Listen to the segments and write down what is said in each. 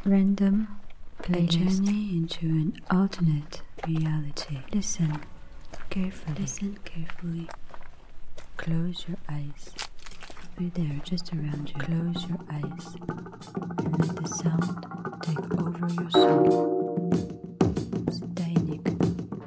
Random playlist. Journey into an alternate reality. Listen carefully. Listen carefully. Close your eyes. Be there, just around you. Close your eyes and let the sound take over your soul. Zdajnik.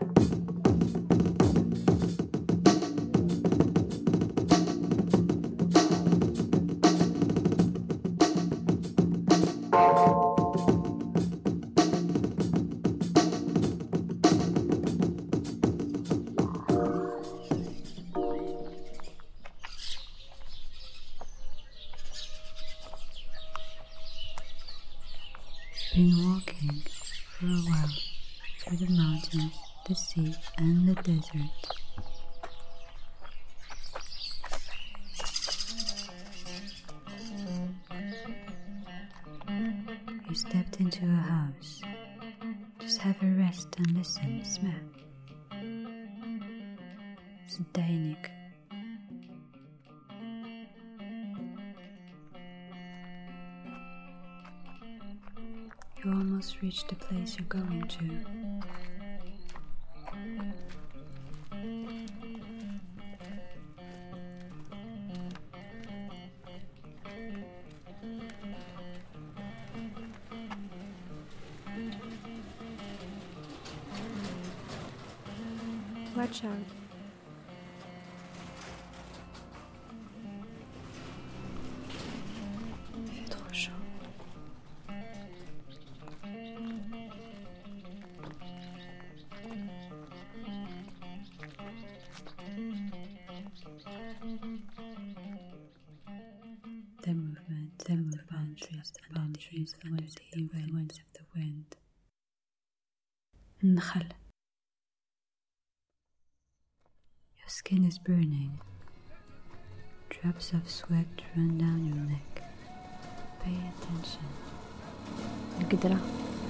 Been walking for a while through the mountains, the sea, and the desert. You stepped into a house. Just have a rest and listen. Smell. Zdajnik. You almost reached the place you're going to. Watch out. Il fait trop chaud. The movement, the boundaries under the influence of the wind. النخل. Your skin is burning. Drops of sweat run down your neck. Pay attention. القدرة.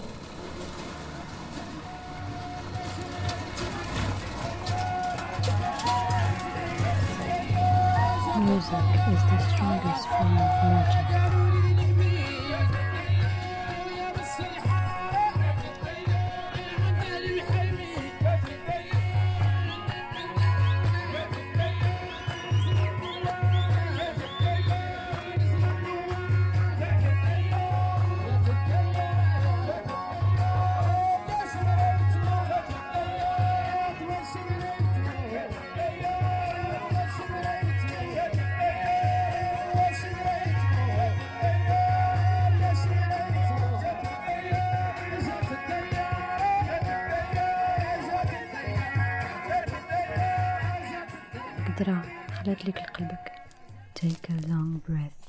Music is the strongest form of magic. قدرة خلت لك لقلبك. Take a long breath.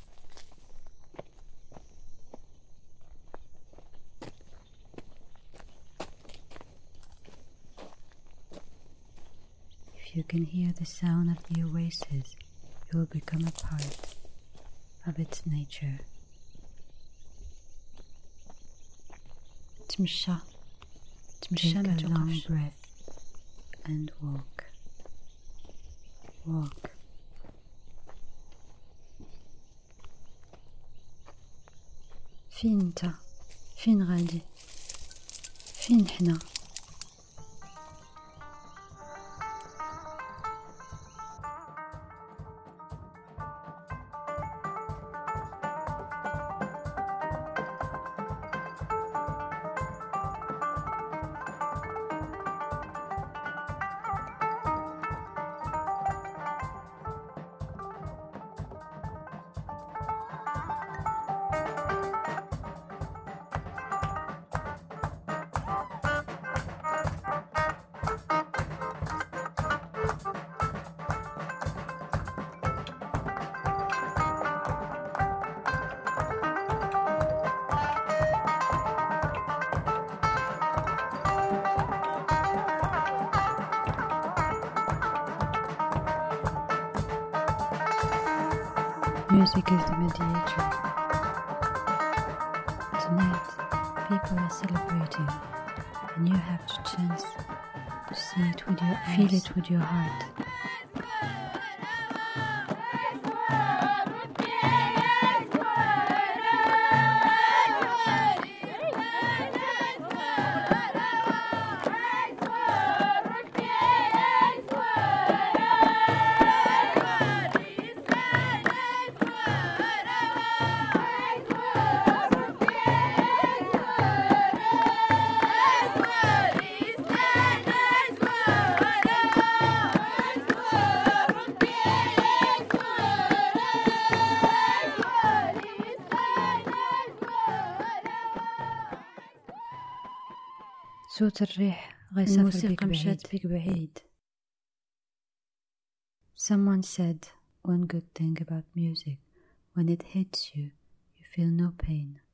If you can hear the sound of the oasis, you will become a part of its nature. تمشى ما توقفش. Take a long breath and walk. Walk. فين انت؟ فين غادي؟ فين حنا؟ Music is the mediator. Tonight, people are celebrating, and you have the chance to see it with your eyes, feel it with your heart. صوت الريح الموسيقى مشات بيك بعيد. Someone said one good thing about music: when it hits you, you feel no pain.